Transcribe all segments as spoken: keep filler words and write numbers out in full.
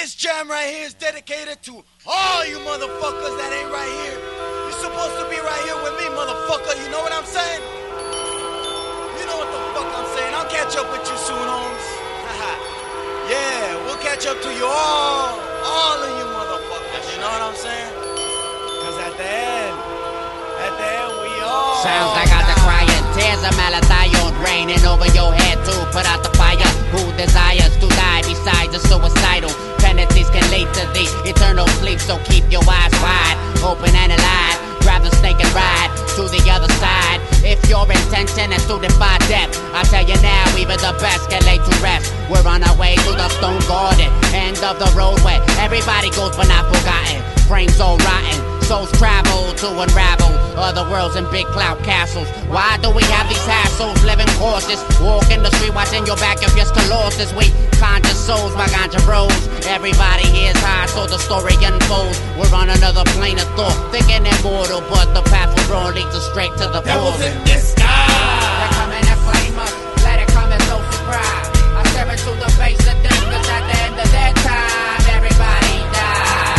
This jam right here is dedicated to all you motherfuckers that ain't right here. You're supposed to be right here with me, motherfucker. You know what I'm saying? You know what the fuck I'm saying. I'll catch up with you soon, Holmes. Yeah, we'll catch up to you all. All of you motherfuckers. You know what I'm saying? Because at the end, at the end, we all... Sounds like I die. Crying tears of malathion raining over your head to put out the fire. Who desires to die besides the suicidal? Penalties can lead to the eternal sleep, so keep your eyes wide open and alive. Grab the snake and ride to the other side. If your intention is to defy death, I tell you now, even the best can lay to rest. We're on our way to the stone garden, end of the roadway. Everybody goes but not forgotten. Frames all rotten, souls travel to unravel other worlds and big cloud castles. Why do we have these hassles? Living horses, walk in the street watching your back if you're colossus. We conjure souls by ganja bros. Everybody here's high, so the story unfolds. We're on another plane of thought, thinking immortal, but the path we're on leads us straight to the Devils in disguise. They're coming to flame us, let it come as no surprise. I stare into the face of death, cause at the end of that time, everybody dies.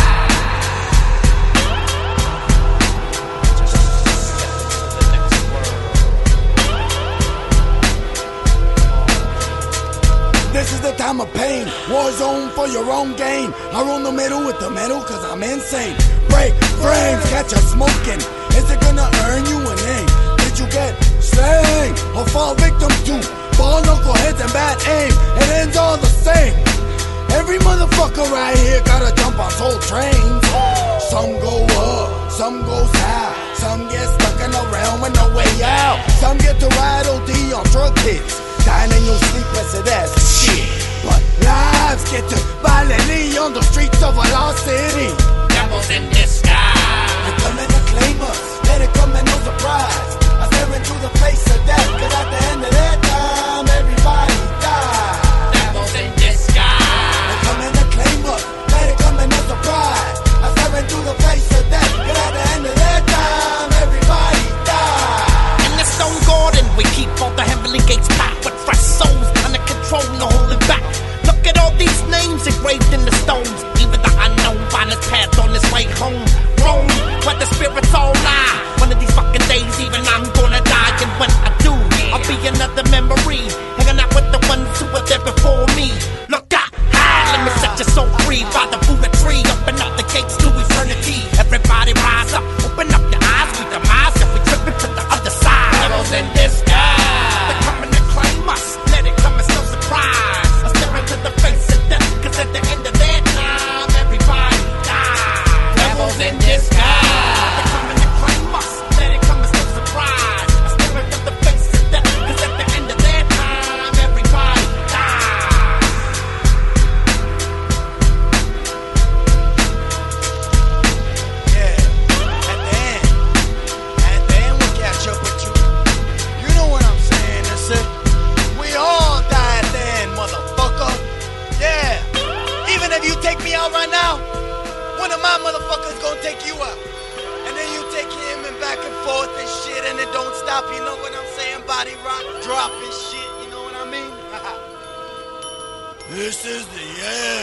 This is the time of pain, war zone for your own gain. I run the middle with the metal cause I'm insane. Break frames, catch us smoking. Is it gonna earn you a name? Did you get slain or fall victim to ball knuckleheads and bad aim? It ends all the same. Every motherfucker right here gotta jump on soul trains. Some go up, some go south. Some get stuck in a realm with no way out. Some get to ride O D on drug hits, dying in your sleep, blessed ass shit. But lives get to violently on the streets of a lost city. Devils in disguise. They're coming to claim us, let it come and no surprise. I stare into the face of death, cause at the end of that time, everybody dies. Devils in disguise. They're coming to claim us, let it come and no surprise. I stare into the face of death, cause at the end of that time, everybody dies. In the stone garden, we keep all the heavenly gates packed with fresh souls under control, no holding back. Look at all these names engraved in the stones. Even the unknown find his path on his way home. Rome, where the spirits all lie. One of these fucking days, even I'm gonna die. And when I do, I'll be another memory, hanging out with the ones who were there before me. Look out, high, let me set your soul free. By the Buddha tree, open up the gates to eternity. Everybody rise up, open up your eyes. We demise if we tripping to the other side. Devils in disguise. They're coming to claim us, let it come as no surprise. I stare into the face of death, cause at the end of their time, everybody dies. Devils in disguise. They're coming to claim us, let it come as no surprise. I stare into the face of death, cause at the end of their time, everybody dies. Yeah, at the end, at the end we'll catch up with you. You know what I'm saying, that's it. We all die at the end, motherfucker. Yeah, even if you take me out right now, one of my motherfuckers gonna take you out. And then you take him and back and forth and shit, and it don't stop, you know what I'm saying? Body rock, drop and shit, you know what I mean? This is the end.